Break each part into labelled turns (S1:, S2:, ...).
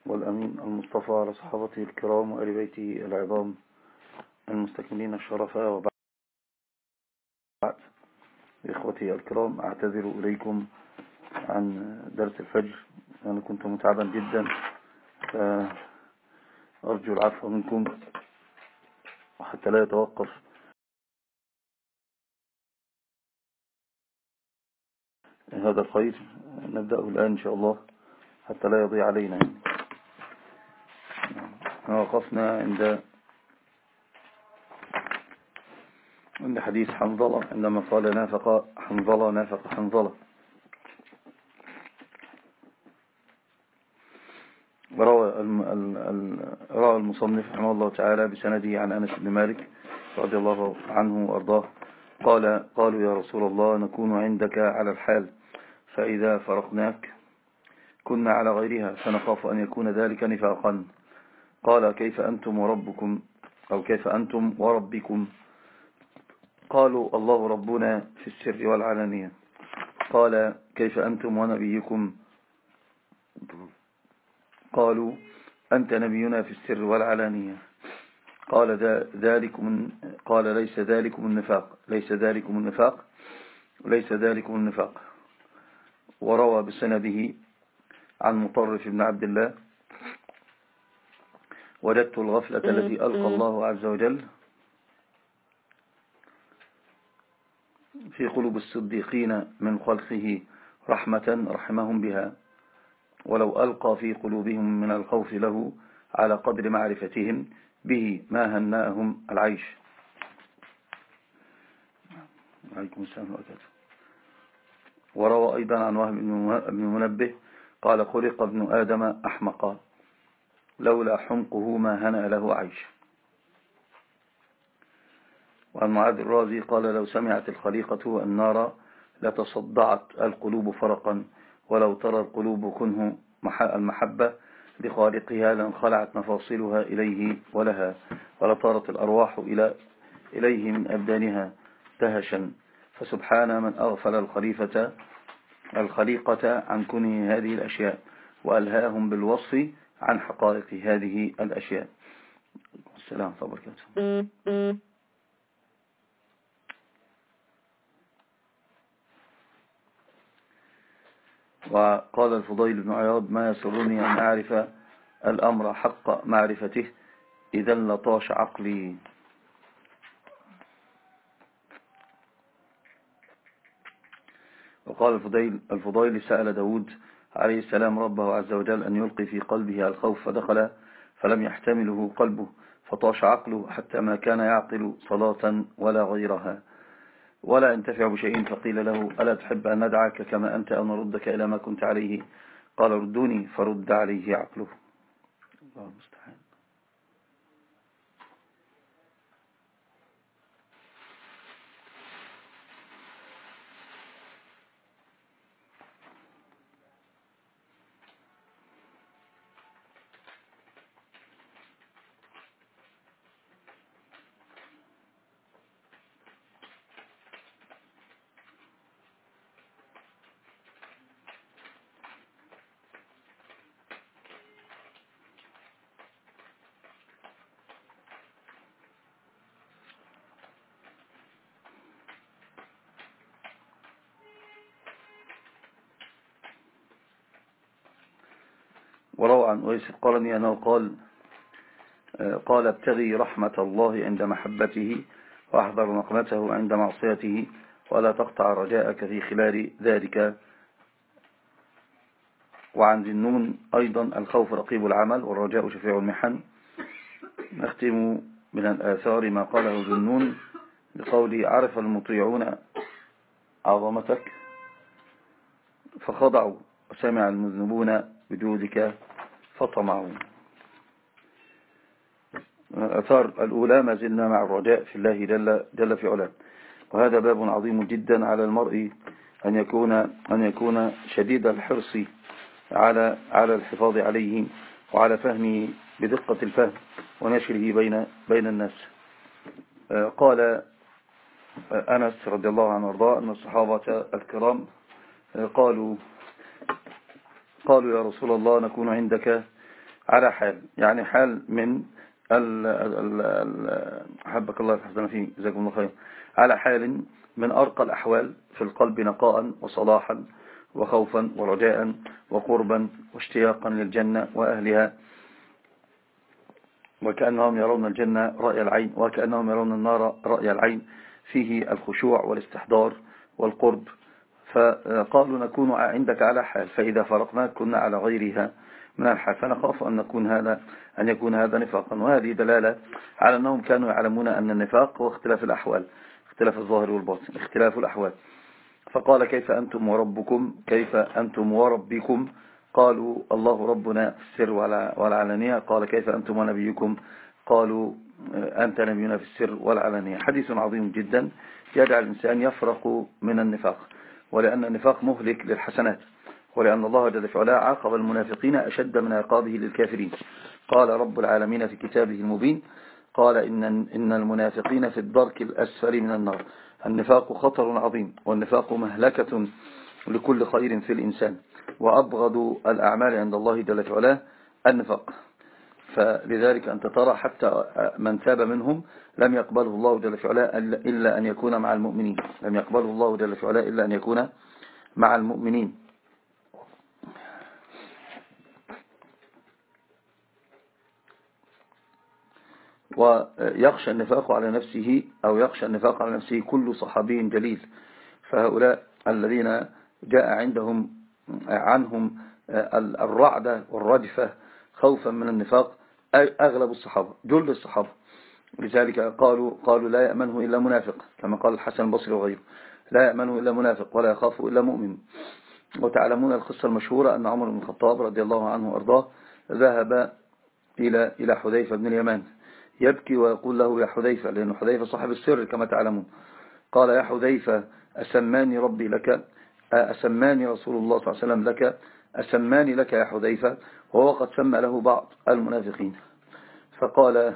S1: والأمين المصطفى على صحابته الكرام وآل بيته العظام المستكملين الشرفاء. وبعد، إخوتي الكرام، أعتذر إليكم عن درس الفجر. أنا كنت متعبا جدا، فأرجو العفو منكم وحتى لا يتوقف هذا الخير نبدأه الآن إن شاء الله حتى لا يضيع علينا. وقفنا عند حديث حنظلة عندما قال نافق حنظلة نافق حنظلة. روى المصنف رحمه الله تعالى بسنده عن أنس بن مالك رضي الله عنه وأرضاه قالوا يا رسول الله نكون عندك على الحال، فإذا فرقناك كنا على غيرها، فنخاف أن يكون ذلك نفاقا. قال كيف أنتم وربكم، أو كيف أنتم وربكم؟ قالوا الله ربنا في السر والعلانية. قال كيف أنتم ونبيكم؟ قالوا أنت نبينا في السر والعلانية. قال ليس ذلكم النفاق. وروى بسنده عن مطرف بن عبد الله وجدت الغفلة التي ألقى الله عز وجل في قلوب الصديقين من خلقه رحمة رحمهم بها، ولو ألقى في قلوبهم من الخوف له على قدر معرفتهم به ما هنأهم العيش. عليكم السلام وبركاته. وروى أيضا عن وهب بن منبه قال خلق ابن آدم أحمقا لولا حمقه ما هنأ له عيش. وعن معاذ الرازي قال لو سمعت الخليقة النار لتصدعت القلوب فرقا، ولو ترى القلوب كنه المحبة لخالقها لانخلعت مفاصلها إليه ولها، ولطارت الأرواح إليه من أبدانها دهشا. فسبحان من أغفل الخليقة عن كنه هذه الأشياء وألهاهم بالوصف عن حقائق هذه الأشياء. السلام عليكم ورحمة الله وبركاته. وقال الفضيل بن عياض ما يسرني أن أعرف الأمر حق معرفته إذا لطاش عقلي. وقال الفضيل سأل داود عليه السلام ربه عز وجل أن يلقي في قلبه الخوف فدخل فلم يحتمله قلبه فطاش عقله حتى ما كان يعقل صلاة ولا غيرها ولا ينتفع بشيء. فقيل له ألا تحب أن ندعك كما أنت أو نردك إلى ما كنت عليه؟ قال ردوني فرد عليه عقله. الله المستعان. وروى عن أويس القرني أنه قال ابتغي رحمة الله عند محبته واحذر نقمته عند معصيته ولا تقطع رجاءك في خلال ذلك. وعن ذي النون أيضا الخوف رقيب العمل والرجاء شفيع المحن. نختم من الآثار ما قاله ذي النون بقوله عرف المطيعون عظمتك فخضعوا وسمع المذنبون بجودك فطمعوا. الآثار الأولى ما زلنا مع الرجاء في الله جل في علاه، وهذا باب عظيم جدا على المرء أن يكون شديد الحرص على الحفاظ عليه وعلى فهمه بدقة الفهم ونشره بين الناس. قال أنس رضي الله عنه وارضاه أن الصحابة الكرام قالوا يا رسول الله نكون عندك على حال، يعني حال من حبك الله يحفظنا فيه جزاكم الله خير، على حال من أرقى الأحوال في القلب نقاء وصلاحا وخوفا ورجاء وقربا واشتياقا للجنة وأهلها، وكأنهم يرون الجنة رأي العين وكأنهم يرون النار رأي العين، فيه الخشوع والاستحضار والقرب. فقالوا نكون عندك على حال، فإذا فرقناك كنا على غيرها من الحال، فنخاف أن يكون هذا نفاقا. وهذه دلالة على أنهم كانوا يعلمون أن النفاق هو اختلاف الأحوال، اختلاف الظاهر والباطن، اختلاف الأحوال. فقال كيف أنتم وربكم، كيف أنتم وربكم، قالوا الله ربنا في السر والعلانية. قال كيف أنتم ونبيكم، قالوا أنت نبينا في السر والعلانية. حديث عظيم جدا يجعل الإنسان يفرق من النفاق، ولأن النفاق مهلك للحسنات، ولأن الله جل وعلا عاقب المنافقين أشد من عقابه للكافرين. قال رب العالمين في كتابه المبين، قال إن المنافقين في الدرك الأسفل من النار. النفاق خطر عظيم، والنفاق مهلكة لكل خير في الإنسان، وأبغض الأعمال عند الله جل وعلا النفاق. فلذلك أنت ترى حتى من تاب منهم لم يقبله الله جل وعلا إلا أن يكون مع المؤمنين، لم يقبله الله جل وعلا إلا أن يكون مع المؤمنين. ويخشى النفاق على نفسه، أو يخشى النفاق على نفسه كل صحابي جليل. فهؤلاء الذين جاء عنهم الرعدة والرجفة خوفا من النفاق أغلب الصحابة، جل الصحابة. لذلك قالوا لا يأمنه إلا منافق، كما قال الحسن البصري وغيره، لا يأمنه إلا منافق ولا يخاف إلا مؤمن. وتعلمون القصة المشهورة أن عمر بن الخطاب رضي الله عنه وأرضاه ذهب إلى حذيفة بن اليمان يبكي ويقول له يا حذيفة، لأن حذيفة صاحب السر كما تعلمون. قال يا حذيفة أسماني ربي لك، أسماني رسول الله صلى الله عليه وسلم لك، أسماني لك يا حذيفة، وهو قد سمى له بعض المنافقين. فقال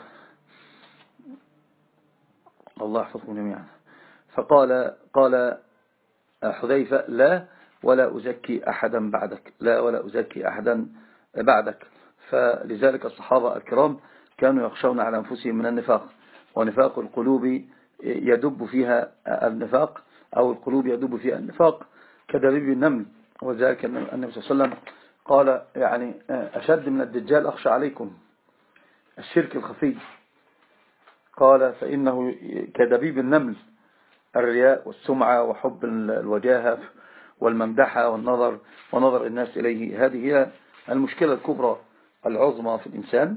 S1: الله يحفظكم جميعا، قال حذيفة لا ولا أزكي أحدا بعدك، لا ولا أزكي أحدا بعدك. فلذلك الصحابة الكرام كانوا يخشون على أنفسهم من النفاق، ونفاق القلوب يدب فيها النفاق، أو القلوب يدب فيها النفاق كدبيب النمل. وذلك النبي صلى الله عليه وسلم قال يعني أشد من الدجال أخشى عليكم الشرك الخفي، قال فإنه كدبيب النمل، الرياء والسمعة وحب الوجاهة والممدحة ونظر الناس إليه. هذه هي المشكلة الكبرى العظمى في الإنسان،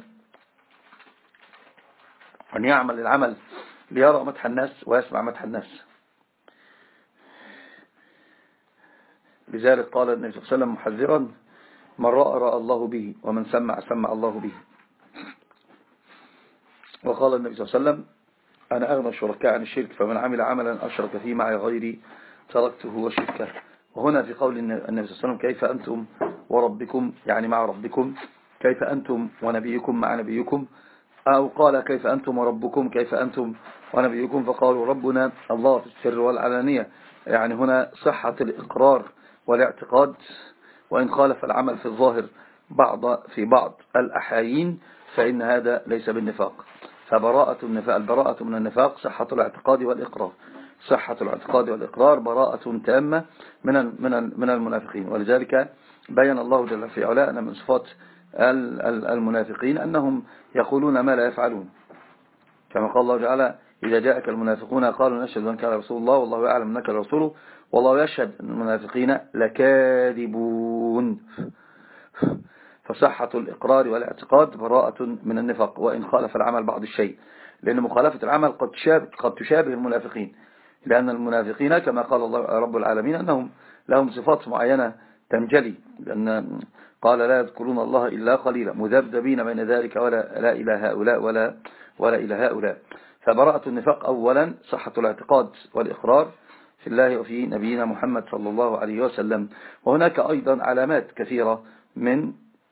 S1: أن يعمل العمل ليرى مدح الناس ويسمع مدح الناس. لذلك قال النبي صلى الله عليه وسلم محذرا من رأى الله به، ومن سمع الله به. وقال النبي صلى الله عليه وسلم أنا أغنى الشركاء عن الشرك، فمن عمل عملا أشرك فيه معي غيري تركته وشركه. وهنا في قول النبي صلى الله عليه وسلم كيف أنتم وربكم، يعني مع ربكم، كيف أنتم ونبيكم مع نبيكم، أو قال كيف أنتم وربكم كيف أنتم ونبيكم، فقالوا ربنا الله في السر والعلانية. يعني هنا صحة الإقرار والاعتقاد، وإن خالف العمل في الظاهر في بعض الأحايين فإن هذا ليس بالنفاق. البراءة من النفاق صحة الاعتقاد والإقرار، صحة الاعتقاد والإقرار براءة تامة من المنافقين. ولذلك بين الله جل في علاء أن من صفات المنافقين أنهم يقولون ما لا يفعلون، كما قال الله تعالى إذا جاءك المنافقون قالوا نشهد أنك رسول الله والله يعلم أنك رسوله والله يشهد أن المنافقين لكاذبون. فصحة الإقرار والاعتقاد براءة من النفاق، وإن خالف العمل بعض الشيء، لأن مخالفة العمل قد تشابه المنافقين، لأن المنافقين كما قال الله رب العالمين أنهم لهم صفات معينة تنجلي، لأن قال لا يذكرون الله إلا قليلا مذبذبين بين ذلك لا إلى هؤلاء ولا إلى هؤلاء. فبراءة النفاق أولا صحة الاعتقاد والإقرار في الله وفي نبينا محمد صلى الله عليه وسلم. وهناك أيضا علامات كثيرة من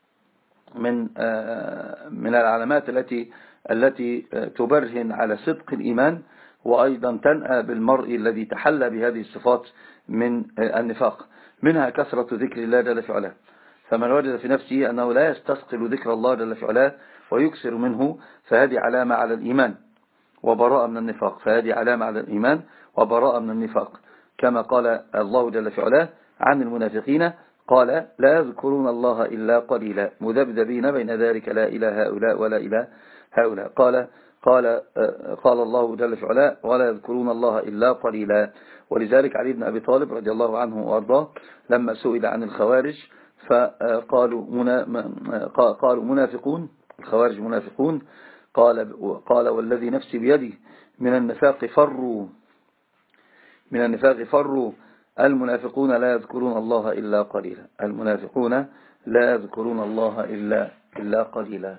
S1: العلامات التي تبرهن على صدق الإيمان، وأيضا تنأى بالمرء الذي تحلى بهذه الصفات من النفاق. منها كثرة ذكر الله جل وعلا، فمن وجد في نفسه أنه لا يستثقل ذكر الله جل في علاه ويكثر منه فهذه علامة على الإيمان وبراءة من النفاق، فهذه علامة على الإيمان وبراءة من النفاق، كما قال الله جل في علاه عن المنافقين قال لا يذكرون الله إلا قليلا مذبذبين بين ذلك لا إله هؤلاء ولا إله هؤلاء. قال الله جل في علاه ولا يذكرون الله إلا قليلا. ولذلك علي بن أبي طالب رضي الله عنه وأرضاه لما سئل عن الخوارج قالوا منافقون، الخوارج منافقون، قال والذي نفسي بيده من النفاق فروا المنافقون لا يذكرون الله إلا قليلا، المنافقون لا يذكرون الله إلا قليلا.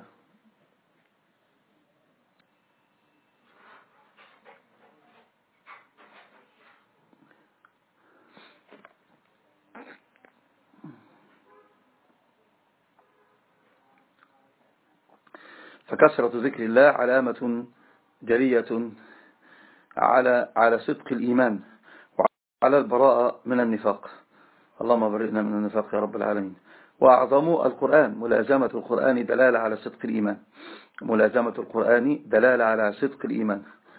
S1: فكثرة ذكر الله علامة جلية على صدق الإيمان وعلى البراءة من النفاق. اللهم برئنا من النفاق يا رب العالمين. وأعظم القرآن ملازمة القرآن دلالة على صدق الإيمان، ملازمة القرآن دلالة على صدق الإيمان.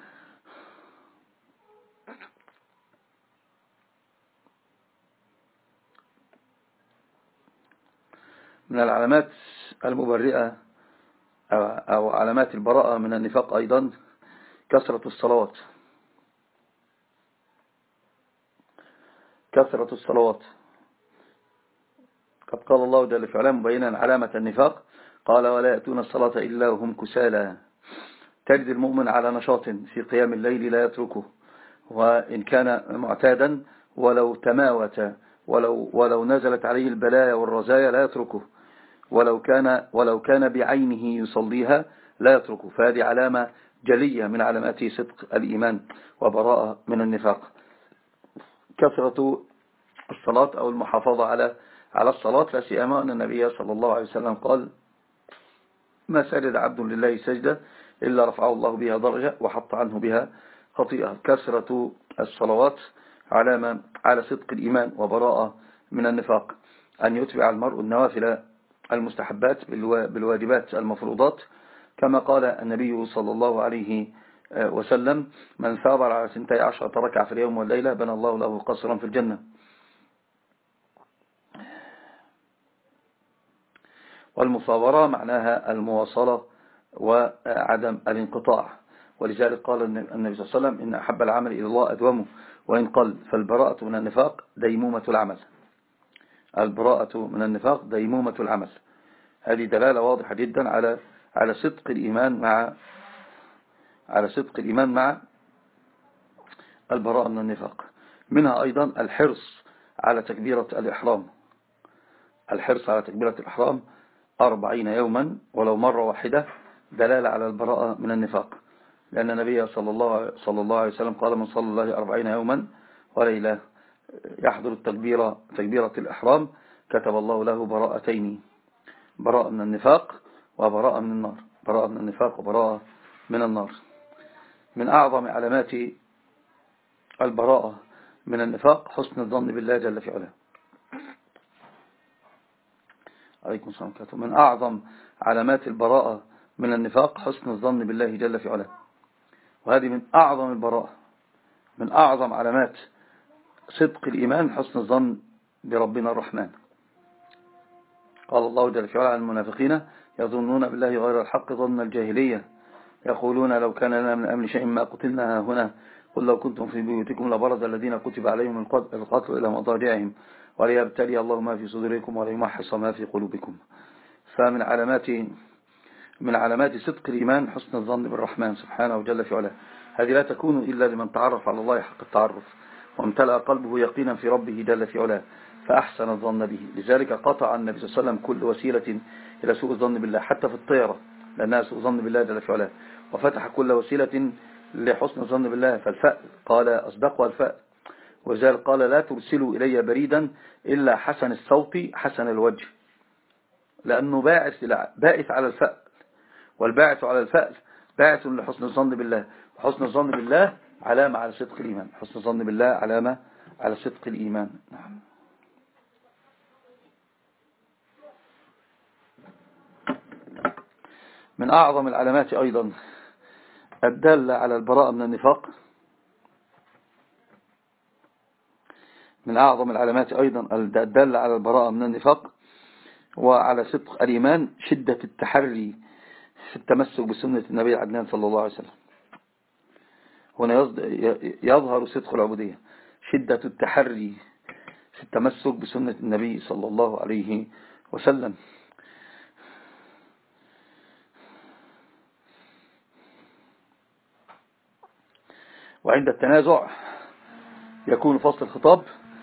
S1: من العلامات المبرئة أو علامات البراءة من النفاق أيضا كثرة الصلوات، كثرة الصلوات. قد قال الله جل في علاه مبينا علامة النفاق قال ولا يأتون الصلاة إلا وهم كسالى. تجد المؤمن على نشاط في قيام الليل لا يتركه، وإن كان معتادا ولو تماوت ولو نزلت عليه البلايا والرزايا لا يتركه، ولو كان بعينه يصليها لا يتركه. فهذه علامة جلية من علامات صدق الإيمان وبراءة من النفاق. كثرة الصلاة أو المحافظة على الصلاة، لا سيما أن النبي صلى الله عليه وسلم قال ما سجد عبد لله سجدة إلا رفعه الله بها درجة وحط عنه بها خطيئة. كثرة الصلوات علامة على صدق الإيمان وبراءة من النفاق. أن يتبع المرء النوافل المستحبات بالواجبات المفروضات، كما قال النبي صلى الله عليه وسلم من ثابر على 12 ركعة في اليوم والليلة بنى الله له قصرا في الجنة. والمصابرة معناها المواصلة وعدم الانقطاع، ولذلك قال النبي صلى الله عليه وسلم إن أحب العمل إلى الله أدومه وإن قل. فالبراءة من النفاق ديمومة العمل، البراءة من النفاق ديمومة العمل. هذه دلالة واضحة جدا على صدق الإيمان مع البراءة من النفاق. منها أيضا الحرص على تكبيرة الإحرام، الحرص على تكبيرة الإحرام 40 يوما ولو مرة واحدة دلالة على البراءة من النفاق، لأن النبي صلى الله عليه وسلم قال من صلى الله 40 يوما وليلة يحضر تكبيرة الإحرام كتب الله له براءتين، براءة من النفاق وبراءة من النار، براءة من النفاق وبراءة من النار. من أعظم علامات البراءة من النفاق حسن الظن بالله جل في علاه. عليكم السلام عليكم. من أعظم علامات البراءة من النفاق حسن الظن بالله جل في علاه، وهذه من أعظم البراءة، من أعظم علامات صدق الإيمان حسن الظن بربنا الرحمن. قال الله جل في علاه عن المنافقين يظنون بالله غير الحق ظن الجاهلية يقولون لو كان لنا من أمر شيء ما قتلنا هنا قل لو كنتم في بيوتكم لبرز الذين كتب عليهم القتل إلى مضاجعهم وليبتلي الله ما في صدوركم وليمحص ما في قلوبكم. فمن علامات صدق الإيمان حسن الظن بالرحمن سبحانه وجل في علاه. هذه لا تكون إلا لمن تعرف على الله حق التعرف وامتلأ قلبه يقينا في ربه جل في علاه فأحسن الظن به. لذلك قطع النبي صلى الله عليه وسلم كل وسيلة إلى سوء الظن بالله حتى في الطيرة لأنها سوء ظن بالله جل في علاه، وفتح كل وسيلة لحسن الظن بالله. فالفأل قال أصدقها الفأل، وذلك قال لا ترسلوا إلي بريدا إلا حسن الصوت حسن الوجه، لأنه باعث على الفأل، والباعث على الفأل باعث لحسن الظن بالله، وحسن الظن بالله علامة على صدق الإيمان، حسن الظن بالله علامة على صدق الإيمان. نعم. من أعظم العلامات أيضا الدالة على البراءة من النفاق، من أعظم العلامات أيضا الدالة على البراءة من النفاق وعلى صدق الإيمان شدة التحري في التمسك بسنة النبي العدنان صلى الله عليه وسلم. هنا يظهر صدق العبودية، شدة التحري في التمسك بسنة النبي صلى الله عليه وسلم. وعند التنازع يكون فصل الخطاب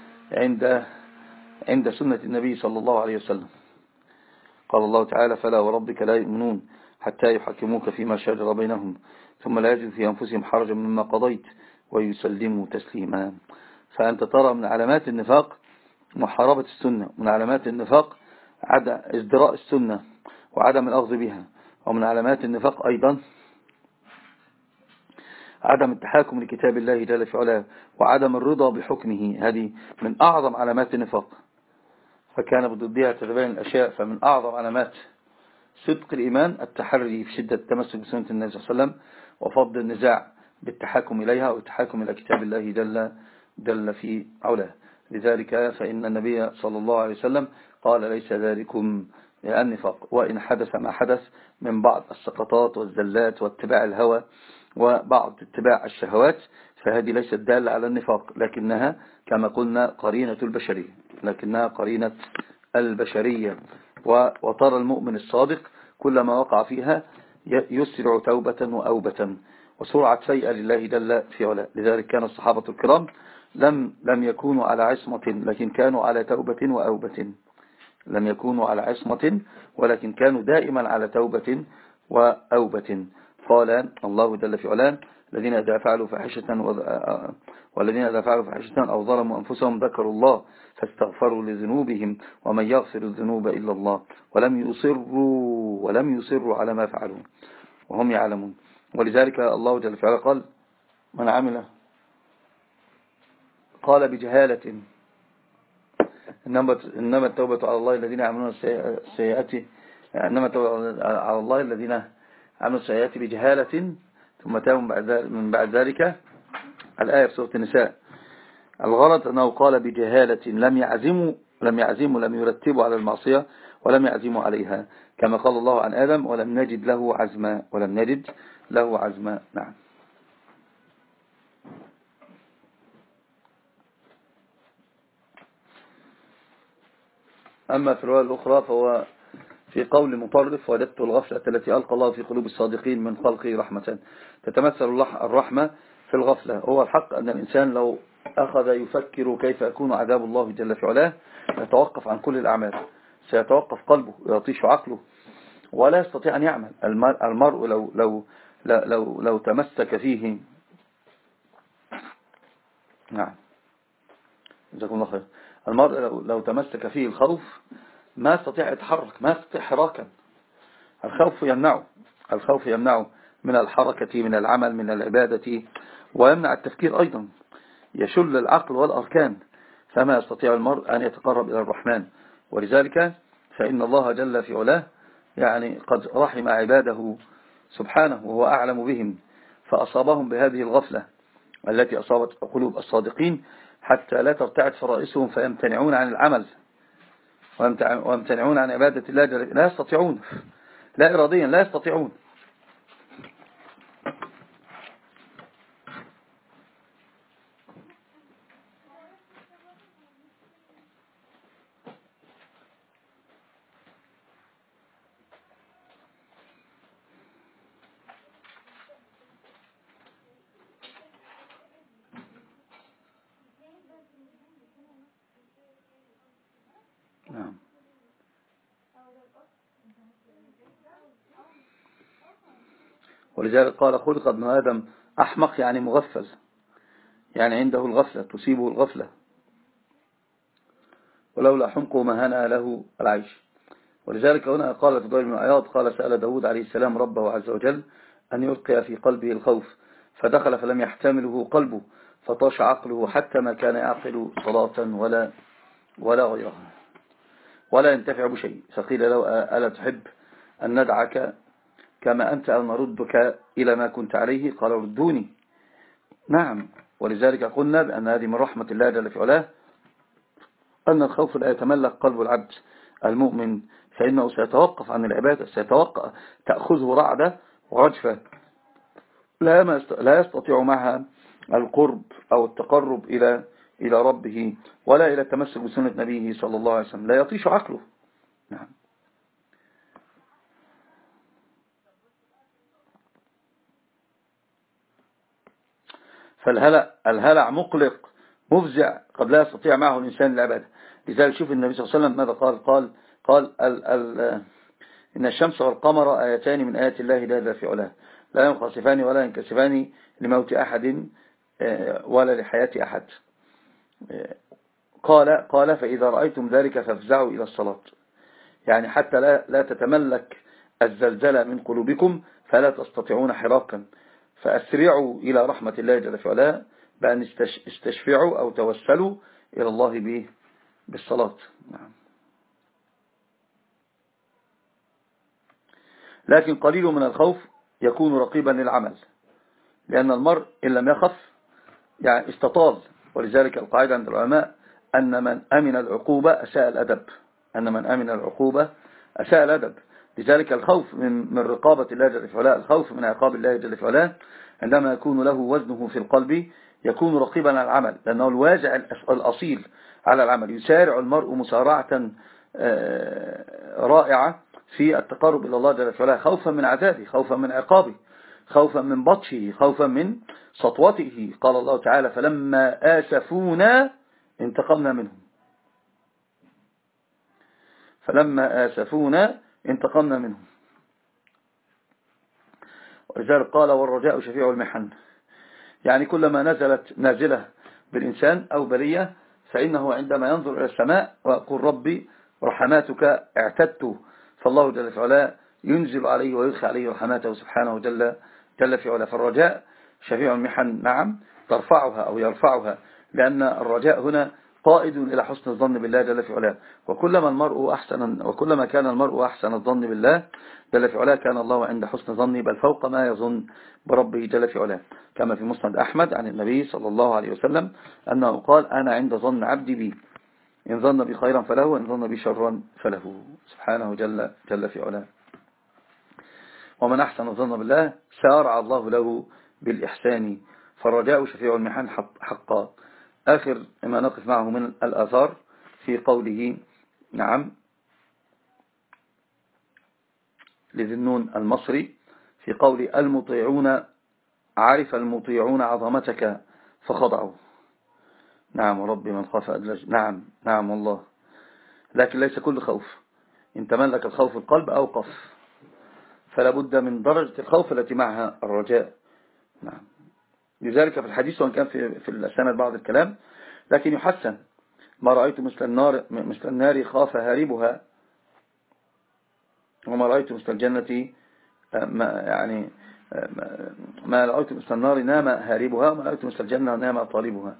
S1: عند سنة النبي صلى الله عليه وسلم. قال الله تعالى: فلا وربك لا يؤمنون حتى يحكموك فيما شجر بينهم ثم لا يجدوا في أنفسهم حرجا مما قضيت ويسلموا تسليما. فأنت ترى من علامات النفاق محاربة السنة، من علامات النفاق ازدراء السنة وعدم الأخذ بها، ومن علامات النفاق أيضا عدم التحاكم لكتاب الله جل في علاه وعدم الرضا بحكمه. هذه من أعظم علامات النفاق، فكان بضدها تتبين الأشياء. فمن أعظم علامات صدق الإيمان التحري في شدة التمسك بسنة النبي صلى الله عليه وسلم وفض النزاع بالتحاكم إليها والتحاكم إلى كتاب الله جل في علاه. لذلك فإن النبي صلى الله عليه وسلم قال: ليس ذلكم النفاق، وإن حدث ما حدث من بعض السقطات والزلات واتباع الهوى وبعض اتباع الشهوات، فهذه ليست دالة على النفاق، لكنها كما قلنا قرينة البشرية، لكنها قرينة البشرية. وترى المؤمن الصادق كلما وقع فيها يسرع توبة وأوبة وسرعة سيئة لله جل في علاه. لذلك كان الصحابة الكرام لم يكونوا على عصمة، لكن كانوا على توبة وأوبة. لم يكونوا على عصمة ولكن كانوا دائما على توبة وأوبة. قال الله جل في علاه: الذين إذا فعلوا فاحشة أو ظلموا أنفسهم ذكروا الله فاستغفروا لذنوبهم ومن يغفر الذنوب إلا الله ولم يصروا على ما فعلوا وهم يعلمون. ولذلك الله جل في علاه قال: من عمل قال بجهالة إنما التوبة على الله الذين يعملون السيئات إنما التوبة على الله الذين عملوا السيئات بجهالة ثم تابوا من بعد ذلك. الآية في سورة النساء. الغلط أنه قال بجهالة، لم يرتبوا على المعصية ولم يعزموا عليها، كما قال الله عن آدم: ولم نجد له عزما. نعم. أما في الرواية الأخرى فهو في قول مطرف: وجدت الغفلة التي ألقى الله في قلوب الصادقين من خلقه رحمة. تتمثل الرحمة في الغفلة. هو الحق أن الإنسان لو أخذ يفكر كيف يكون عذاب الله جل في علاه يتوقف عن كل الأعمال، سيتوقف قلبه ويطيش عقله ولا يستطيع أن يعمل. المرء لو تمسك فيه، نعم جزاكم الله خير، المرء لو تمسك فيه الخوف ما يستطيع يتحرك، ما يستطيع حراكا. الخوف يمنعه من الحركة، من العمل، من العبادة، ويمنع التفكير أيضا، يشل العقل والأركان، فما يستطيع المرء أن يتقرب إلى الرحمن. ولذلك فإن الله جل في علاه يعني قد رحم عباده سبحانه وهو أعلم بهم، فأصابهم بهذه الغفلة التي أصابت قلوب الصادقين حتى لا ترتعد فرائسهم فيمتنعون عن العمل ويمتنعون عن عبادة الله لا يستطيعون، لا إراديا لا يستطيعون. نعم. ولذلك قال: خلق ابن آدم أحمق، يعني مغفل، يعني عنده الغفلة، تصيبه الغفلة، ولولا حمقه ما هنأ له العيش. ولذلك هنا قال فضيل بن عياض: قال: سأل داود عليه السلام ربه عز وجل أن يلقي في قلبه الخوف، فدخل فلم يحتمله قلبه، فطاش عقله حتى ما كان يعقل صلاة ولا غيرها، ولا ينتفع بشيء. فقيل له: ألا تحب أن ندعك كما أنت أو نردك إلى ما كنت عليه؟ قال ردوني. نعم، ولذلك قلنا بأن هذه من رحمة الله جل في علاه أن الخوف لا يتملك قلب العبد المؤمن، فإنه سيتوقف عن العبادة، سيتوقف، تأخذه رعدة ورجفة لا يستطيع معها القرب أو التقرب إلى ربه ولا إلى التمسك بسنة نبيه صلى الله عليه وسلم، لا يطيش عقله. نعم. فالهلع مقلق مفزع قد لا يستطيع معه الإنسان العبادة. لذلك شوف النبي صلى الله عليه وسلم ماذا قال إن الشمس والقمر آيتان من آيات الله لا في علاه، لا ينخسفان ولا ينكسفان لموت أحد ولا لحياة أحد. قال فإذا رأيتم ذلك فافزعوا إلى الصلاة، يعني حتى لا تتملك الزلزلة من قلوبكم فلا تستطيعون حراكا، فأسرعوا إلى رحمة الله جل في علاه بأن استشفعوا أو توسلوا إلى الله بالصلاة. نعم. لكن قليل من الخوف يكون رقيبا للعمل، لأن المرء إن لم يخف يعني استطال. ولذلك القاعدة عند العلماء أن من أمن العقوبة أساء الأدب، أن من أمن العقوبة أساء الأدب. لذلك الخوف من رقابة الله جل في علاه، الخوف من عقاب الله جل في علاه عندما يكون له وزنه في القلب يكون رقيبا على العمل، لأنه الواجع الأصيل على العمل. يسارع المرء مسارعة رائعة في التقرب إلى الله جل في علاه، خوفا من عذابه، خوفا من عقابه، خوفا من بطشه، خوفا من سطوته. قال الله تعالى فلما آسفونا انتقمنا منهم، فلما آسفونا انتقمنا منهم. ولذلك قال والرجاء شفيع المحن، يعني كلما نزلت نازلة بالإنسان أو بلية فإنه عندما ينظر إلى السماء ويقول ربي رحماتك اعتدت، فالله جل في علاه ينزل عليه ويدخل عليه رحماته سبحانه جل في علاه. فالرجاء شفيع المحن، نعم، ترفعها أو يرفعها، لأن الرجاء هنا قائد إلى حسن الظن بالله جل في علاه. وكلما كان المرء أحسن الظن بالله جل في علاه كان الله عند حسن ظنه، بل فوق ما يظن بربه جل في علاه، كما في مسند أحمد عن النبي صلى الله عليه وسلم أنه قال أنا عند ظن عبدي بي، إن ظن بي خيرا فله وإن ظن بي شرا فله، سبحانه جل في علاه. ومن أحسن الظن بالله سارع الله له بالإحسان، فالرجاء شفيع المحن حقا. آخر ما نقف معه من الآثار في قوله، نعم، لذي النون المصري في قول المطيعون عرف المطيعون عظمتك فخضعوا. نعم ورب من خاف أدلج. نعم نعم والله، لكن ليس كل خوف، إن تملك الخوف القلب أوقف، فلا بد من درجة الخوف التي معها الرجاء. نعم. لذلك في الحديث وان كان في السند بعض الكلام لكن يحسن، ما رأيت مثل النار خاف هاربها، وما رأيت مثل الجنة ما رأيت مثل النار نام هاربها، وما رأيت مثل الجنة نام طالبها.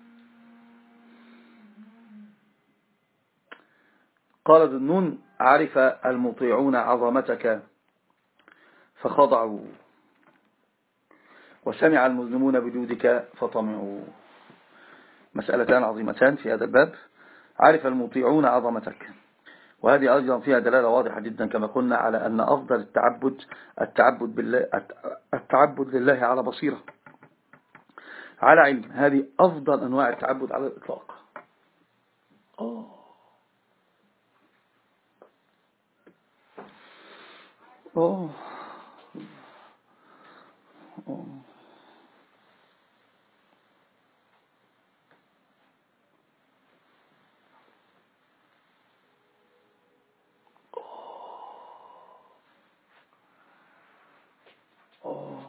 S1: قال ذو النون عرف المطيعون عظمتك فخضعوا، وسمع المذنبون بجودك فطمعوا. مسألتان عظيمتان في هذا الباب. عرف المطيعون عظمتك، وهذه أيضا فيها دلالة واضحة جدا كما قلنا على أن أفضل التعبد لله على بصيرة، على علم. هذه أفضل أنواع التعبد على الإطلاق. أوه. أوه. أوه. أوه.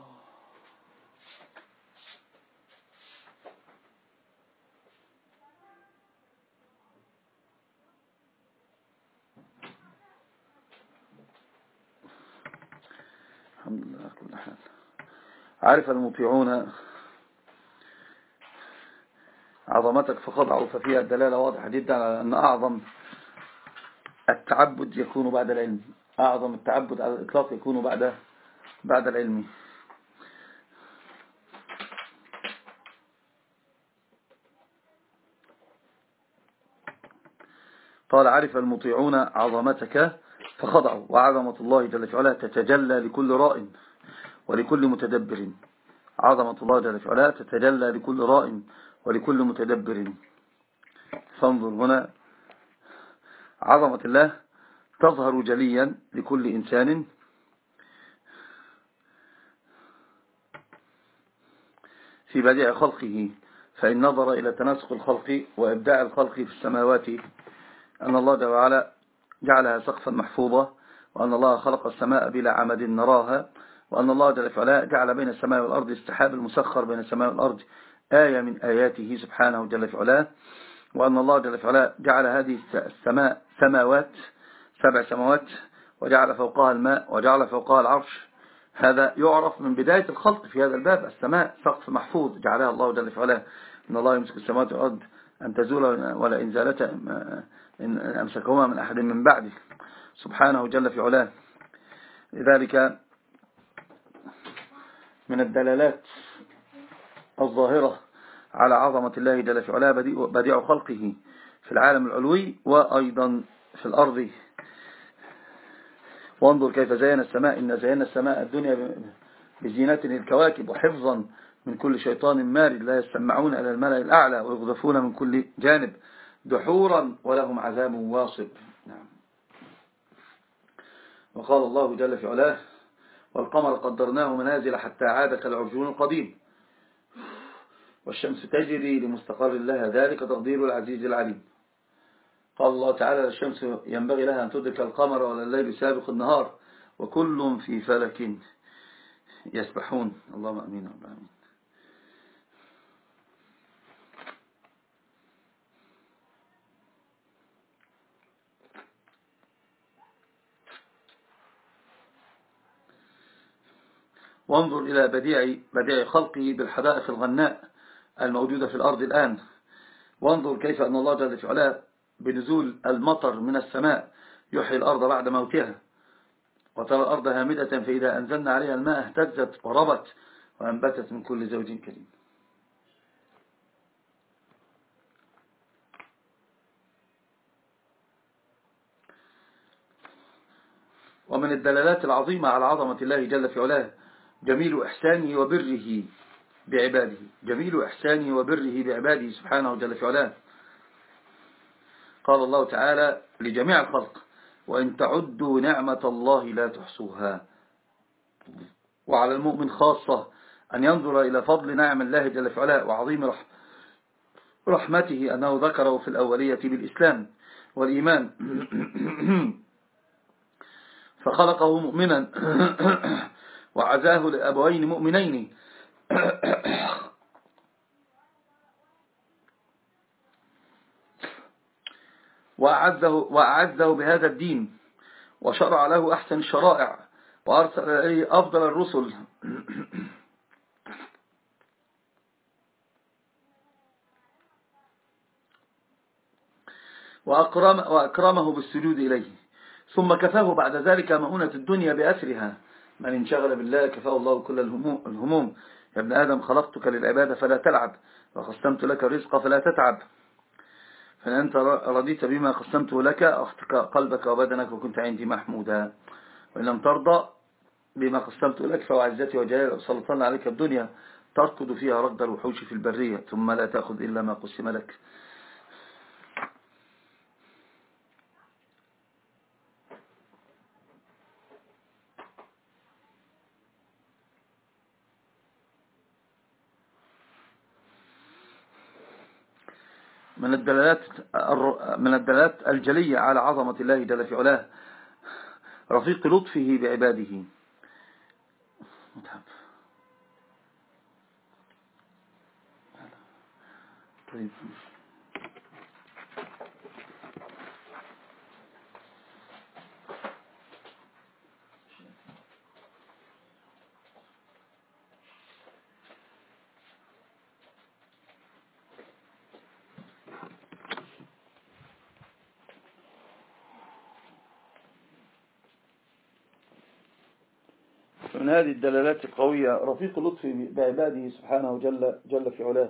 S1: الحمد لله على كل حال. عارف المطيعون عظمتك فخضعوا، ففيها دلالة واضحة جدا على أن أعظم التعبد يكون بعد العلم، أعظم التعبد على الإطلاق يكون بعد العلم. قال عرف المطيعون عظمتك فخضعوا، وعظمة الله جل في علاه تتجلى لكل راء ولكل متدبر. عظمة الله جل في علاه تتجلى لكل راء ولكل متدبر. فانظر هنا، عظمة الله تظهر جليا لكل إنسان في بديع خلقه، فإن نظر إلى تناسق الخلق وإبداع الخلق في السماوات أن الله جل وعلا جعلها سقفا محفوظا، وأن الله خلق السماء بلا عمد نراها، وأن الله جل وعلا جعل بين السماء والأرض السحاب المسخر بين السماء والأرض آية من آياته سبحانه جل وعلا، وأن الله جل وعلا جعل هذه السماء سماوات 7 سماوات، وجعل فوقها الماء، وجعل فوقها العرش. هذا يعرف من بداية الخلق في هذا الباب. السماء سقف محفوظ جعلها الله جل وعلا، إن الله يمسك السماوات والأرض أن تزول ولا إن زالتا إن أمسكهما من أحد من بعده سبحانه جل في علاه. لذلك من الدلالات الظاهرة على عظمة الله جل في علاه بديع خلقه في العالم العلوي وأيضا في الأرض. وانظر كيف زين السماء، إن زينا السماء الدنيا بزينة الكواكب وحفظا من كل شيطان مارد، لا يستمعون إلى الملأ الأعلى ويغذفون من كل جانب دحورا ولهم عذاب واصب. نعم. وقال الله جل في علاه والقمر قدرناه منازل حتى عاد كالعرجون القديم، والشمس تجري لمستقر لها، ذلك تقدير العزيز العليم. قال الله تعالى الشمس ينبغي لها أن تدرك القمر ولا الليل سابق النهار وكل في فلك يسبحون. اللهم أمين رب العالمين. وانظر إلى بديع خلقه بالحدائق الغناء الموجودة في الأرض الآن. وانظر كيف أن الله جل في علاه بنزول المطر من السماء يحيي الأرض بعد موتها، وترى الأرض هامدة فإذا أنزلنا عليها الماء اهتزت وربت وأنبتت من كل زوج كريم. ومن الدلالات العظيمة على عظمة الله جل في علاه جميل إحسانه وبره بعباده، جميل إحسانه وبره بعباده سبحانه جل في علاه. قال الله تعالى لجميع الخلق وإن تعدوا نعمة الله لا تحصوها. وعلى المؤمن خاصة أن ينظر إلى فضل نعم الله جل في علاه وعظيم رحمته أنه ذكره في الأولية بالإسلام والإيمان فخلقه مؤمنا وعزاه لأبوين مؤمنين وأعزه بهذا الدين وشرع له أحسن الشرائع وأرسل إليه أفضل الرسل وأكرمه بالسجود إليه، ثم كفاه بعد ذلك مؤونة الدنيا بأسرها. من انشغل بالله كفاه الله كل الهموم. يا ابن آدم خلقتك للعبادة فلا تلعب، وقسمت لك الرزق فلا تتعب، فإن أنت رضيت بما قسمته لك أخذت قلبك وبدنك وكنت عندي محمودا، وإن لم ترضى بما قسمت لك فوعزتي وجلالي سلطنا عليك الدنيا تركض فيها ركض الوحوش في البرية ثم لا تأخذ إلا ما قسم لك. من الدلالات الجلية على عظمة الله جل في علاه رفيق لطفه بعباده. طيب. من هذه الدلالات القوية رفيق لطفه بعباده سبحانه جل في علاه.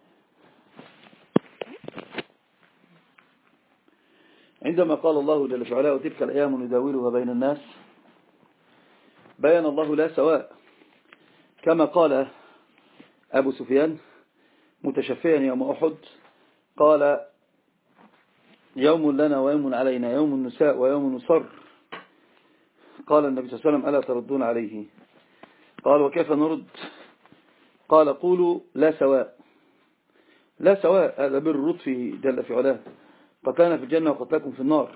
S1: عندما قال الله جل في علاه وتلك الأيام نداولها بين الناس، بيان الله لا سواء، كما قال أبو سفيان متشفيا يوم أحد، قال يوم لنا ويوم علينا، يوم نساء ويوم نصر. قال النبي صلى الله عليه وسلم ألا تردون عليه؟ قال وكيف نرد؟ قال قولوا لا سواء. لا سواء، هذا بر لطفه جل في علاه، قتلنا في الجنة وقتلكم في النار.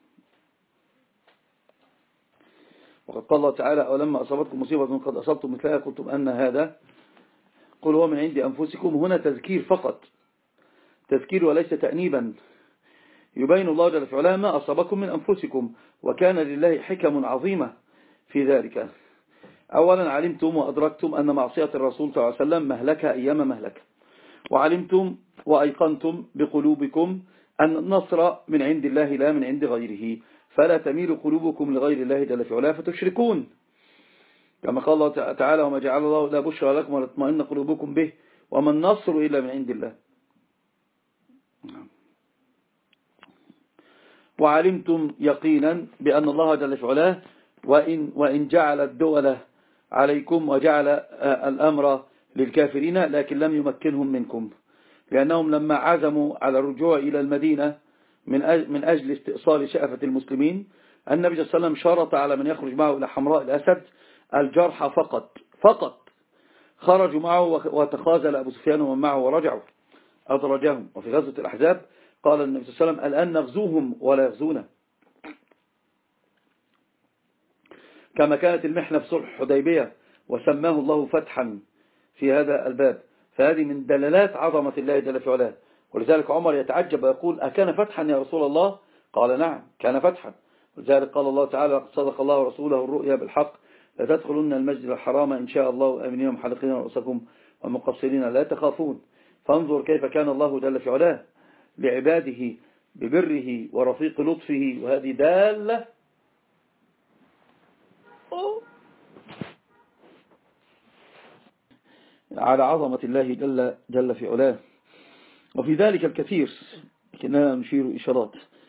S1: وقد قال الله تعالى ولما أصابتكم مصيبة قد أصبتم مثلها قلتم أن هذا، قل هو من عند أنفسكم. هنا تذكير فقط، تذكير وليس تأنيبا. يبين الله جل في علاه ما أصابكم من أنفسكم، وكان لله حكم عظيمة في ذلك. أولا علمتم وأدركتم أن معصية الرسول صلى الله عليه وسلم مهلكة أيام مهلكة، وعلمتم وأيقنتم بقلوبكم أن النصر من عند الله لا من عند غيره، فلا تميل قلوبكم لغير الله جل في علاه فتشركون، كما قال الله تعالى وما جعل الله لا بشرى لكم ولا تطمئن قلوبكم به وما النصر إلا من عند الله. وعلمتم يقينا بأن الله جل في علاه وإن جعل الدول عليكم وجعل الأمر للكافرين لكن لم يمكنهم منكم، لأنهم لما عزموا على الرجوع إلى المدينة من أجل استئصال شأفة المسلمين، النبي صلى الله عليه وسلم شرط على من يخرج معه إلى حمراء الأسد الجرحى فقط. خرجوا معه وتخاذل أبو سفيان ومن معه ورجعوا أدرجهم. وفي غزوة الأحزاب قال النبي صلى الله عليه وسلم الآن نغزوهم ولا يغزونا، كما كانت المحنة في صلح حديبية وسماه الله فتحا في هذا الباب. فهذه من دلالات عظمة الله جل في علاه. ولذلك عمر يتعجب ويقول أكان فتحا يا رسول الله؟ قال نعم كان فتحا. ولذلك قال الله تعالى صدق الله ورسوله الرؤيا بالحق لتدخلن المسجد الحرام إن شاء الله آمنين محلقين رؤوسكم ومقصرين لا تخافون. فانظر كيف كان الله جل في علاه لعباده ببره ورفيق لطفه، وهذه دالة على عظمة الله جل في علاه. وفي ذلك الكثير، لكننا نشير إشارات.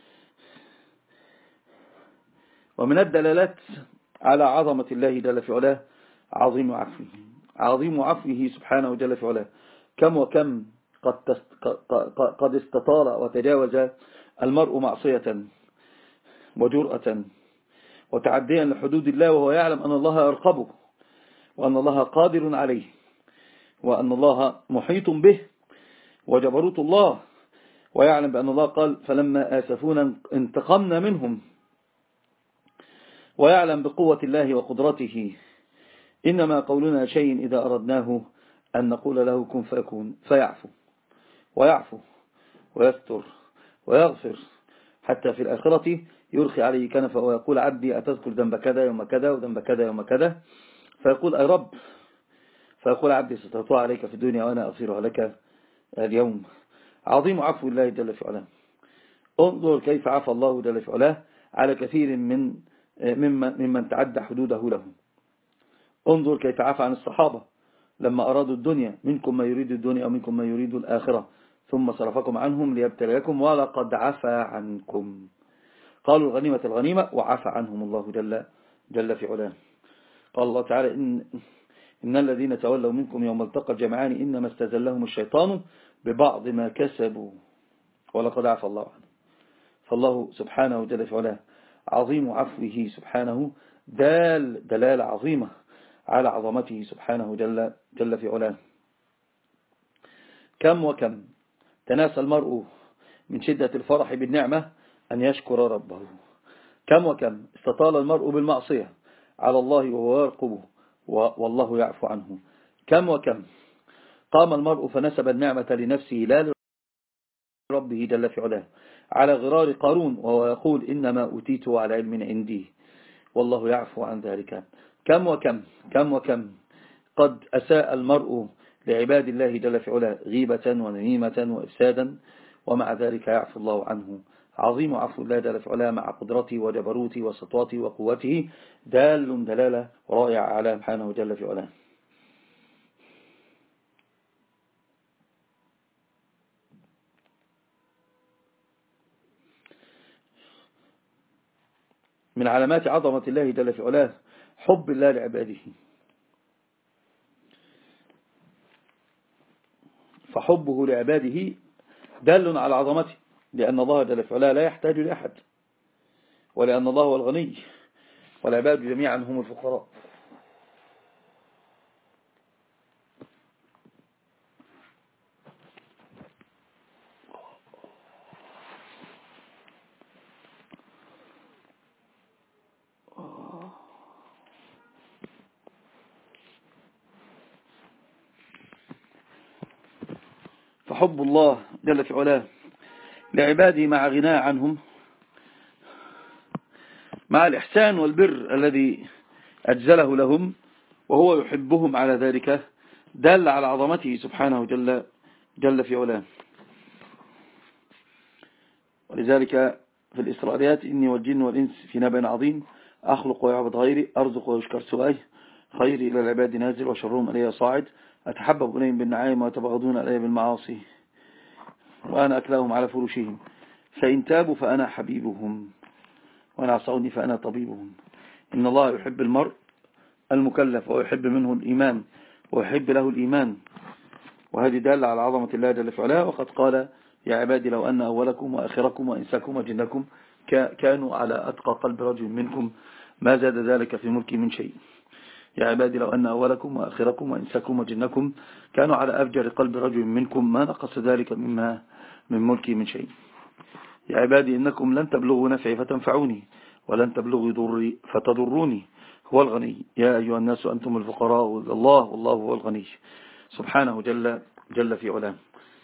S1: ومن الدلالات على عظمة الله جل في علاه عظيم عفوه سبحانه جل في علاه. كم وكم قد استطال وتجاوز المرء معصية وجرأة وتعديا لحدود الله وهو يعلم أن الله يرقبه وأن الله قادر عليه وأن الله محيط به وجبروت الله، ويعلم بأن الله قال فلما آسفونا انتقمنا منهم، ويعلم بقوة الله وقدرته إنما قولنا شيء إذا أردناه أن نقول له كن فيكون، ويعفو ويستر ويغفر، حتى في الآخرة يرخي عليه كنفه ويقول عبدي أتذكر ذنب كذا يوم كذا وذنب كذا يوم كذا، فيقول أي رب، فيقول عبدي سترتها عليك في الدنيا وأنا أصيرها لك اليوم. عظيم عفو الله جل في علاه. انظر كيف عفى الله جل في علاه على كثير ممن تعدى حدوده له. انظر كيف عفى عن الصحابة لما أرادوا الدنيا، منكم ما يريد الدنيا ومنكم ما يريد الآخرة ثم صرفكم عنهم ليبتليكم ولقد عفى عنكم. قالوا الغنيمة الغنيمة وعفى عنهم الله جل في علاه. قال الله تعالى إن الذين تولوا منكم يوم التقى الجمعان إنما استزلهم الشيطان ببعض ما كسبوا ولقد عفى الله عنه. فالله سبحانه جل في علاه عظيم عفوه سبحانه دلالة عظيمة على عظمته سبحانه جل في علاه. كم وكم تناسى المرء من شدة الفرح بالنعمة أن يشكر ربه. كم وكم استطال المرء بالمعصية على الله وهو يرقبه والله يعفو عنه. كم وكم قام المرء فنسب النعمة لنفسه لا لربه جل في علاه على غرار قارون وهو يقول إنما أوتيته على علم عندي والله يعفو عن ذلك. كم وكم قد أساء المرء لعباد الله جل في علاه غيبة ونميمة وإفسادا، ومع ذلك يعفو الله عنه عظيم عفو الله جل في علاه مع قدرته وجبروته وسطوته وقوته دال دلالة رائعة على سبحانه جل في علاه. من علامات عظمة الله جل في علاه حب الله لعباده، فحبه لعباده دال على عظمته، لأن الله جل في علاه لا يحتاج لأحد، ولأن الله هو الغني والعباد جميعا هم الفقراء. فحب الله جل في علاه لعباده مع غناء عنهم، مع الإحسان والبر الذي أجزله لهم وهو يحبهم على ذلك، دل على عظمته سبحانه جل في علاه. ولذلك في الإسرائيليات: إني والجن والإنس في نبأ عظيم، أخلق ويعبد غيري، أرزق ويشكر سواي، خيري إلى العباد نازل وشرهم إلي صاعد، أتحبب إليهم بالنعائم ويتبغضون إلي بالمعاصي، وأنا أكلهم على فرشهم، فإن تابوا فأنا حبيبهم وأنا عصوني فأنا طبيبهم. إن الله يحب المرء المكلف ويحب منه الإيمان ويحب له الإيمان، وهذه دالة على عظمة الله جل في علاه. وقد قال: يا عبادي لو أن أولكم وآخركم وإنساكم وجنكم كانوا على أتقى قلب رجل منكم ما زاد ذلك في ملكي من شيء. يا عبادي لو أن أولكم وآخركم وإنساكم وجنكم كانوا على أفجر قلب رجل منكم ما نقص ذلك من ملكي من شيء. يا عبادي إنكم لن تبلغوا نفعي فتنفعوني ولن تبلغوا ضري فتضروني، هو الغني. يا أيها الناس أنتم الفقراء إلى الله والله هو الغني سبحانه جل في علاه.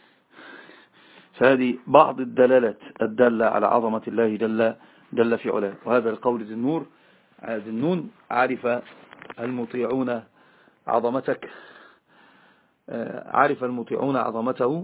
S1: فهذه بعض الدلالات الدالة على عظمة الله جل في علاه. وهذا القول ذي النور ذي النون: عرف المطيعون عظمتك، عرف المطيعون عظمته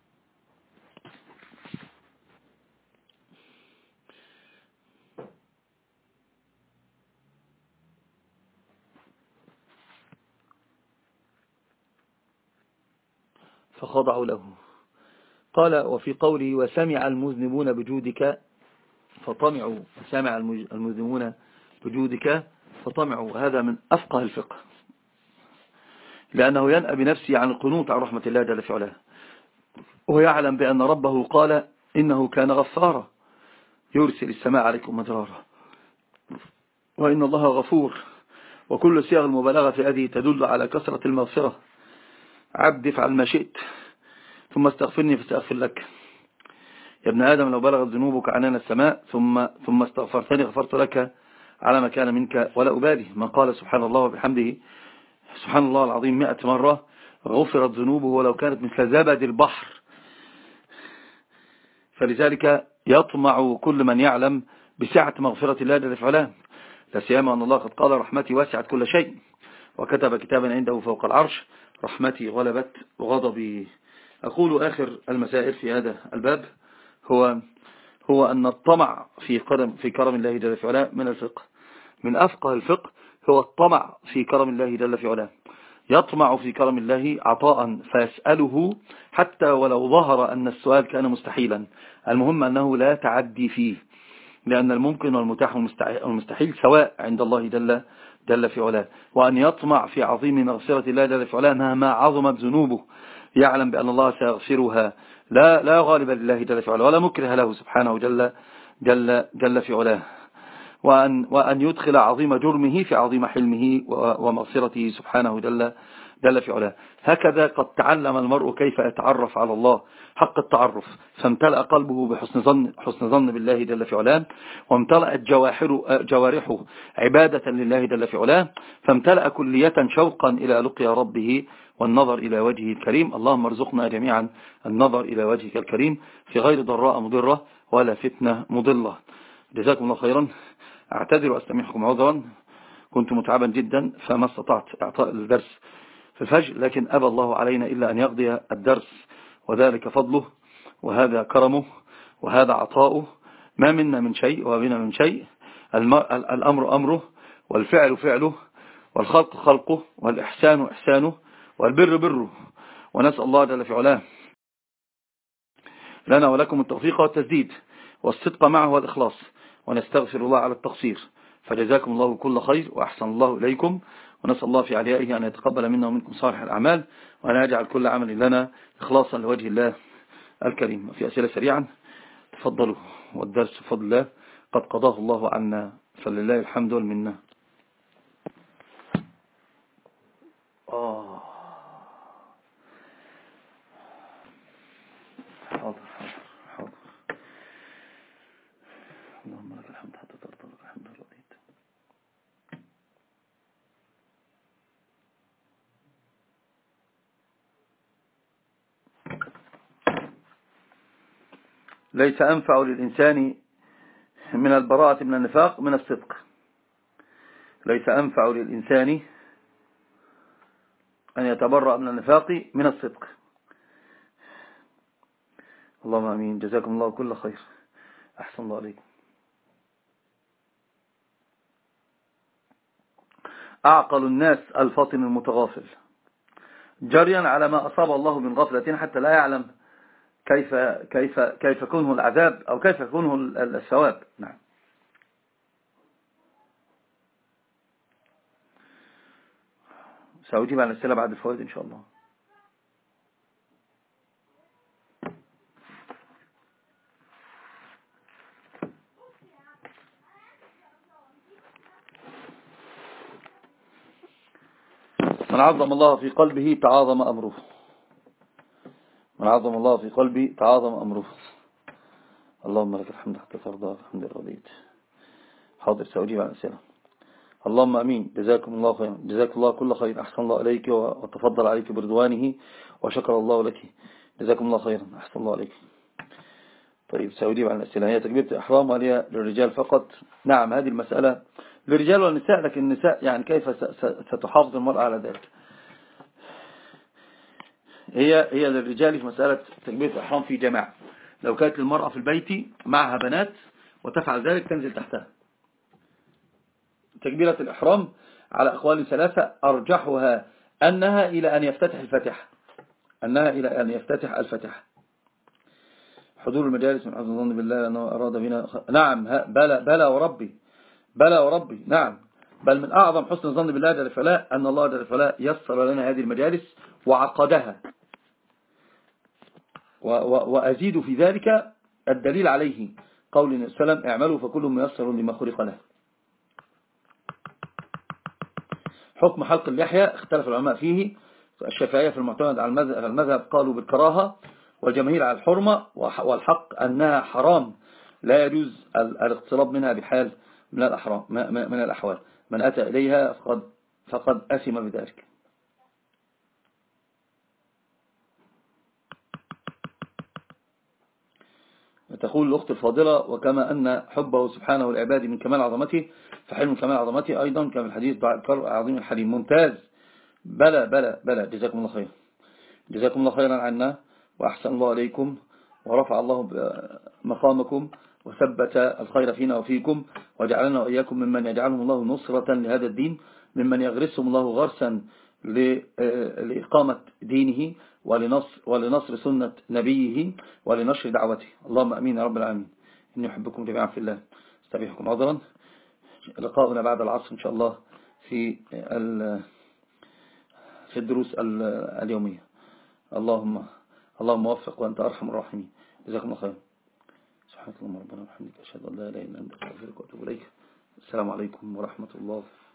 S1: فخضعوا له. قال: وفي قوله: وسمع المذنبون بجودك فطمعوا، سمع المذنبون بجودك فطمعوا. هذا من أفقه الفقه، لأنه ينأى بنفسه عن القنوط عن رحمة الله جل في علاه، ويعلم بأن ربه قال: إنه كان غفارا يرسل السماء عليكم مدرارا، وإن الله غفور. وكل صيغ المبالغة في هذه تدل على كثرة المغفرة. عبد افعل ما شئت ثم استغفرني فاستغفر لك. يا ابن آدم لو بلغت ذنوبك عنان السماء ثم استغفرتني غفرت لك على ما كان منك ولا أبالي. من قال سبحان الله وبحمده سبحان الله العظيم 100 مرة غفرت ذنوبه ولو كانت مثل زبد البحر. فلذلك يطمع كل من يعلم بسعة مغفرة الله جل في علاه، لا سيما أن الله قد قال: رحمتي وسعت كل شيء، وكتب كتابا عنده فوق العرش: رحمتي غلبت غضبي. أقول آخر المسائل في هذا الباب هو أن الطمع في كرم الله جل في علاه من الفقه، من أفقه الفقه هو الطمع في كرم الله جل في علاه. يطمع في كرم الله عطاء فيسأله حتى ولو ظهر أن السؤال كان مستحيلا، المهم أنه لا تعدي فيه، لأن الممكن والمتاح والمستحيل سواء عند الله جل في علاه. وأن يطمع في عظيم مغفرة الله جل في علاه مهما عظمت ذنوبه، يعلم بأن الله سيغفرها، لا غالب لله جل في علاه ولا مكره له سبحانه جل في علاه. وأن يدخل عظيم جرمه في عظيم حلمه ومغفرته سبحانه جل في علاه. هكذا قد تعلم المرء كيف يتعرف على الله حق التعرف، فامتلأ قلبه حسن ظن بالله جل في علاه، وامتلأت جوارحه عبادة لله جل في علاه، فامتلأ كلية شوقا إلى لقيا ربه والنظر إلى وجهه الكريم. اللهم ارزقنا جميعا النظر إلى وجهك الكريم في غير ضراء مضرة ولا فتنة مضلة. جزاكم الله خيرا. أعتذر وأستمعكم عذرا، كنت متعبا جدا فما استطعت إعطاء الدرس في الفجر، لكن أبى الله علينا إلا أن يقضي الدرس، وذلك فضله وهذا كرمه وهذا عطاؤه ما منا من شيء وبنا من شيء، الأمر أمره، والفعل فعله، والخلق خلقه، والإحسان إحسانه، والبر بره. ونسأل الله جل في علاه لنا ولكم التوفيق والتسديد والصدق معه والإخلاص، ونستغفر الله على التقصير. فجزاكم الله كل خير وأحسن الله إليكم، ونسأل الله في عليائه أن يتقبل منا ومنكم صالح الأعمال، وأن يجعل كل عمل لنا إخلاصا لوجه الله الكريم. في أسئلة سريعا، تفضلوا، والدرس بفضل الله قد قضاه الله عنا، فلله الحمد والمنة. حاضر حاضر حاضر. اللهم لك الحمد حتى ترضى، لك الحمد رضيت. ليس أنفع للإنسان من البراءة من النفاق من الصدق. ليس أنفع للإنسان أن يتبرأ من النفاق من الصدق. اللهم أمين. جزاكم الله كل خير، أحسن الله عليكم. أعقل الناس الفاطن المتغافل، جريا على ما أصاب الله من غفلة، حتى لا يعلم كيف كونه العذاب أو كيف كونه الثواب. نعم. سأجيب عن الأسئلة بعد الفوائد إن شاء الله. من عظم الله في قلبه تعاظم أمره. من عظم الله في قلبه تعاظم أمره. اللهم لك الحمد حتى ترضى، الحمد لله رضيت. حاضر، سأجيب عن الأسئلة. اللهم أمين. جزاكم الله خيرا، جزاك الله كل خير، أحسن الله إليك وتفضل عليك برضوانه وشكر الله لك. جزاكم الله خيرا، أحسن الله عليك. طيب، سأجيب عن الأسئلة. هي تكبيرة الإحرام وهي للرجال فقط؟ نعم، هذه المسألة للرجال والنساء، لكن النساء يعني كيف ستحافظ المرأة على ذلك؟ هي للرجال في مسألة تكبيرة الإحرام في جماعة. لو كانت المرأة في البيت معها بنات وتفعل ذلك تنزل تحتها. تكبيرة الإحرام على أقوال ثلاثة، أرجحها أنها إلى أن يفتتح الفاتحة. أنها إلى أن يفتتح الفاتحة. حضور المجالس من حسن الظن بالله أنه أراد بنا نعم، بلى وربي، بلى وربي، نعم. بل من أعظم حسن الظن بالله جل فلا أن الله جل فلا يسر لنا هذه المجالس وعقدها. وأزيد في ذلك الدليل عليه قول النبي صلى الله عليه وسلم: اعملوا فكل ميسر لما خلق له. حكم حلق اللحية اختلف العلماء فيه. الشافعية في المعتمد على المذهب قالوا بالكراهة، والجماهير على الحرمة، والحق أنها حرام لا يجوز الاقتراب منها بحال من الأحوال. من أتى إليها فقد أثم بذلك. تقول الأخت الفاضلة: وكما أن حبه سبحانه والعباد من كمال عظمته، فحلم كمال عظمته أيضا كما الحديث عظيم الحليم. ممتاز، بلى بلى بلى. جزاكم الله خير، جزاكم الله خيرا عنا، وأحسن الله عليكم، ورفع الله مقامكم، وثبت الخير فينا وفيكم، وجعلنا وإياكم ممن يجعلهم الله نصرة لهذا الدين، ممن يغرسهم الله غرسا لإقامة دينه ولنصر سنة نبيه ولنشر دعوته. اللهم أمين يا رب العالمين. إني أحبكم جميعا في الله، استبيحكم عذرا. لقاؤنا بعد العصر إن شاء الله في الدروس اليومية. اللهم وفق وأنت أرحم الراحمين. جزاكم الله خير. سبحانك اللهم ربنا وبحمدك، أشهد أن لا إله إلا أنت، أستغفرك وأتوب إليك. السلام عليكم ورحمة الله.